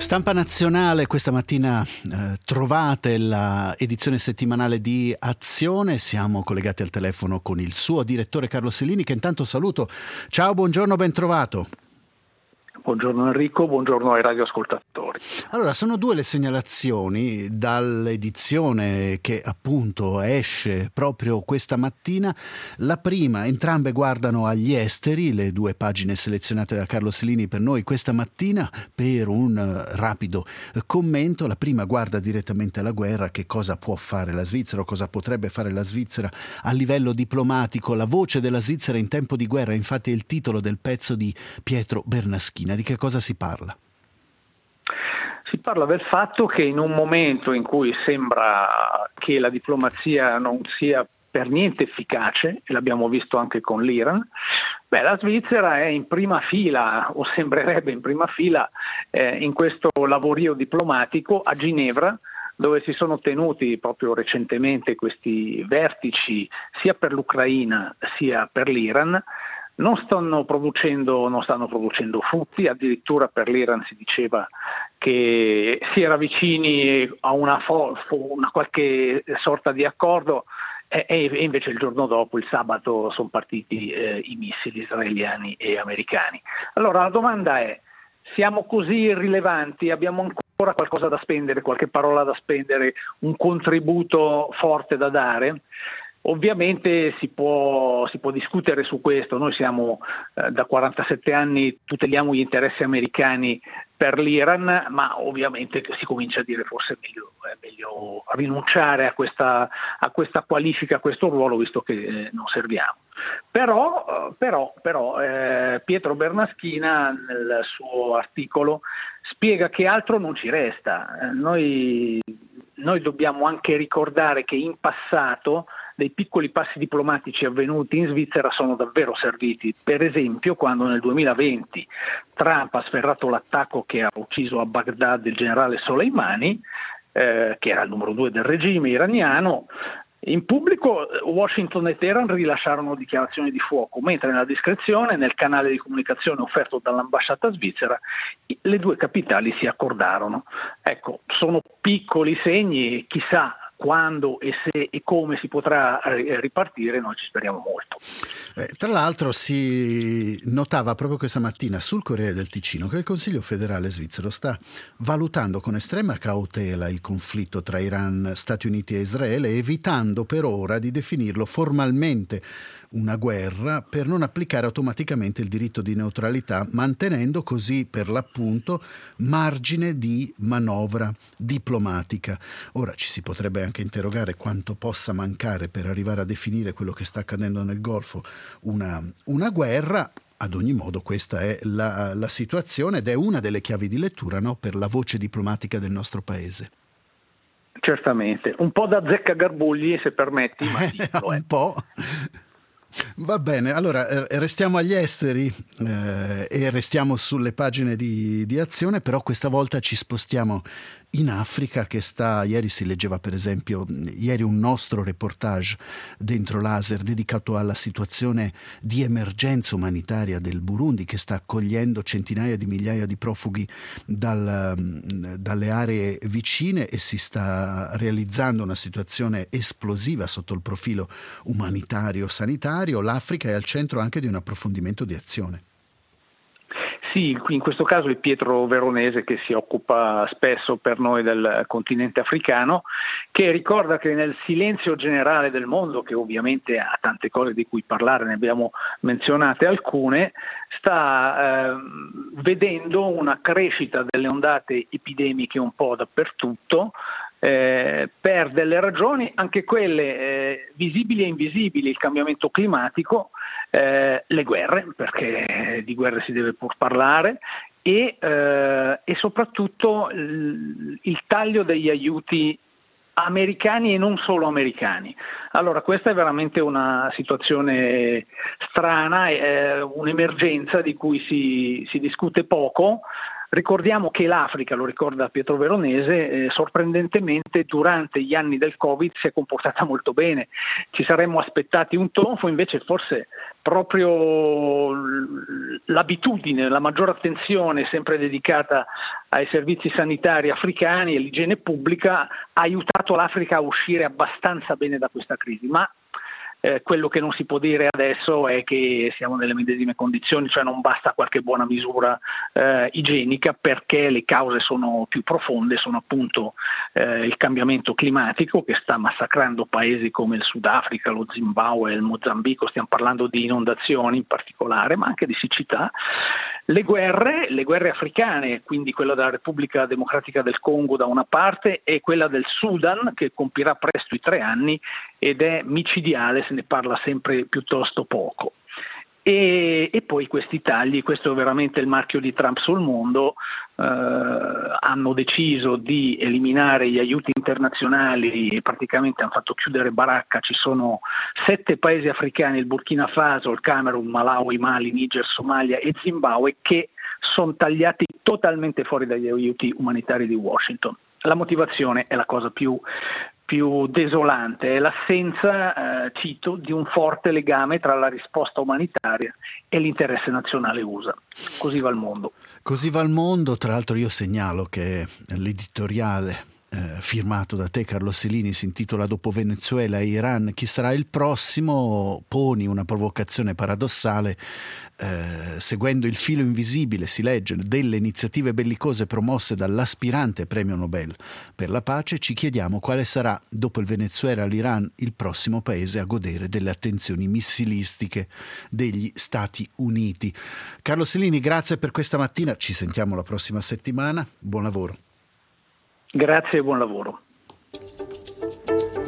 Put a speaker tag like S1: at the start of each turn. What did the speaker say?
S1: Stampa Nazionale, questa mattina trovate la edizione settimanale di Azione. Siamo collegati al telefono con il suo direttore Carlo Sellini, che intanto saluto. Ciao, buongiorno, ben trovato.
S2: Buongiorno Enrico, buongiorno ai radioascoltatori.
S1: Allora, sono due le segnalazioni dall'edizione che appunto esce proprio questa mattina. La prima, entrambe guardano agli esteri, le due pagine selezionate da Carlo Sellini per noi questa mattina per un rapido commento. La prima guarda direttamente alla guerra, che cosa può fare la Svizzera o cosa potrebbe fare la Svizzera a livello diplomatico. La voce della Svizzera in tempo di guerra, infatti, è il titolo del pezzo di Pietro Bernaschina. Di che cosa si parla?
S2: Si parla del fatto che in un momento in cui sembra che la diplomazia non sia per niente efficace, e l'abbiamo visto anche con l'Iran, la Svizzera è in prima fila, o sembrerebbe in prima fila, in questo lavorio diplomatico a Ginevra, dove si sono tenuti proprio recentemente questi vertici sia per l'Ucraina sia per l'Iran. Non stanno producendo frutti, addirittura per l'Iran si diceva che si era vicini a una qualche sorta di accordo e invece il giorno dopo, il sabato, sono partiti i missili israeliani e americani. Allora la domanda è: siamo così irrilevanti? Abbiamo ancora qualcosa da spendere, qualche parola da spendere, un contributo forte da dare? Ovviamente si può discutere su questo. Noi siamo da 47 anni, tuteliamo gli interessi americani per l'Iran, ma ovviamente si comincia a dire forse è meglio rinunciare a questa qualifica, a questo ruolo, visto che non serviamo. Però Pietro Bernaschina nel suo articolo spiega che altro non ci resta. Noi dobbiamo anche ricordare che in passato dei piccoli passi diplomatici avvenuti in Svizzera sono davvero serviti. Per esempio, quando nel 2020 Trump ha sferrato l'attacco che ha ucciso a Baghdad il generale Soleimani, che era il numero 2 del regime iraniano, in pubblico Washington e Teheran rilasciarono dichiarazioni di fuoco, mentre nella discrezione, nel canale di comunicazione offerto dall'ambasciata svizzera, le due capitali si accordarono. Ecco, sono piccoli segni, chissà quando e se e come si potrà ripartire, noi ci speriamo molto.
S1: Tra l'altro si notava proprio questa mattina sul Corriere del Ticino che il Consiglio federale svizzero sta valutando con estrema cautela il conflitto tra Iran, Stati Uniti e Israele, evitando per ora di definirlo formalmente una guerra per non applicare automaticamente il diritto di neutralità, mantenendo così per l'appunto margine di manovra diplomatica. Ora ci si potrebbe anche interrogare quanto possa mancare per arrivare a definire quello che sta accadendo nel Golfo una guerra. Ad ogni modo questa è la situazione ed è una delle chiavi di lettura, no, per la voce diplomatica del nostro paese.
S2: Certamente, un po' da Zeccagarbugli, se permetti, ma
S1: un po'. Va bene, allora restiamo agli esteri e restiamo sulle pagine di Azione, però questa volta ci spostiamo in Africa, ieri si leggeva per esempio, un nostro reportage dentro l'Aser dedicato alla situazione di emergenza umanitaria del Burundi, che sta accogliendo centinaia di migliaia di profughi dalle aree vicine e si sta realizzando una situazione esplosiva sotto il profilo umanitario sanitario. L'Africa è al centro anche di un approfondimento di azione.
S2: Sì, in questo caso è Pietro Veronese, che si occupa spesso per noi del continente africano, che ricorda che nel silenzio generale del mondo, che ovviamente ha tante cose di cui parlare, ne abbiamo menzionate alcune, sta vedendo una crescita delle ondate epidemiche un po' dappertutto, per delle ragioni, anche quelle visibili e invisibili: il cambiamento climatico, le guerre, perché di guerre si deve pur parlare, e soprattutto il taglio degli aiuti americani e non solo americani. Allora, questa è veramente una situazione strana, un'emergenza di cui si discute poco. Ricordiamo che l'Africa, lo ricorda Pietro Veronese, sorprendentemente durante gli anni del Covid si è comportata molto bene. Ci saremmo aspettati un tonfo, invece forse proprio l'abitudine, la maggiore attenzione sempre dedicata ai servizi sanitari africani e all'igiene pubblica ha aiutato l'Africa a uscire abbastanza bene da questa crisi, ma quello che non si può dire adesso è che siamo nelle medesime condizioni, cioè non basta qualche buona misura igienica, perché le cause sono più profonde, sono appunto il cambiamento climatico che sta massacrando paesi come il Sudafrica, lo Zimbabwe, il Mozambico, stiamo parlando di inondazioni in particolare, ma anche di siccità. Le guerre africane, quindi quella della Repubblica Democratica del Congo da una parte e quella del Sudan, che compirà presto i 3 anni ed è micidiale, se ne parla sempre piuttosto poco. E poi questi tagli, questo è veramente il marchio di Trump sul mondo. Hanno deciso di eliminare gli aiuti internazionali e praticamente hanno fatto chiudere baracca. Ci sono 7 paesi africani, il Burkina Faso, il Camerun, Malawi, Mali, Niger, Somalia e Zimbabwe, che sono tagliati totalmente fuori dagli aiuti umanitari di Washington. La motivazione è la cosa più desolante, è l'assenza, cito, di un forte legame tra la risposta umanitaria e l'interesse nazionale USA. Così va il mondo.
S1: Così va il mondo. Tra l'altro io segnalo che l'editoriale firmato da te, Carlo Selini, si intitola "Dopo Venezuela e Iran, chi sarà il prossimo?", poni una provocazione paradossale. Seguendo il filo invisibile, si legge, delle iniziative bellicose promosse dall'aspirante premio Nobel per la pace, ci chiediamo quale sarà, dopo il Venezuela e l'Iran, il prossimo paese a godere delle attenzioni missilistiche degli Stati Uniti. Carlo Selini, grazie per questa mattina, ci sentiamo la prossima settimana, buon lavoro.
S2: Grazie e buon lavoro.